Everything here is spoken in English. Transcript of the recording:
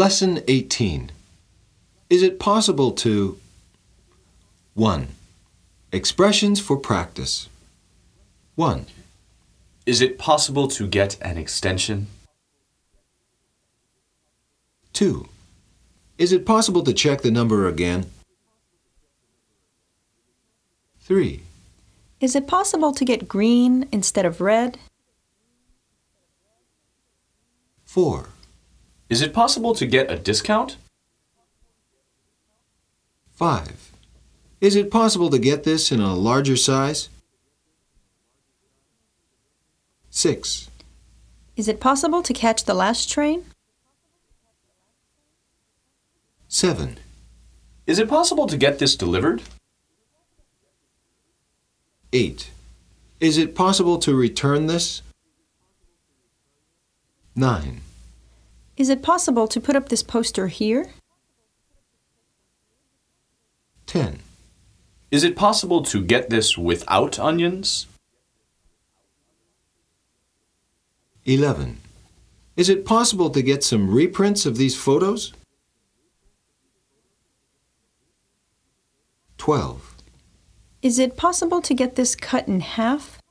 Lesson 18. Is it possible to 1. Expressions for practice. 1. Is it possible to get an extension? 2. Is it possible to check the number again? 3. Is it possible to get green instead of red? 4. Is it possible to get a discount? 5. Is it possible to get this in a larger size? 6. Is it possible to catch the last train? 7. Is it possible to get this delivered? 8. Is it possible to return this? 9. Is it possible to put up this poster here? 10. Is it possible to get this without onions? 11. Is it possible to get some reprints of these photos? 12. Is it possible to get this cut in half?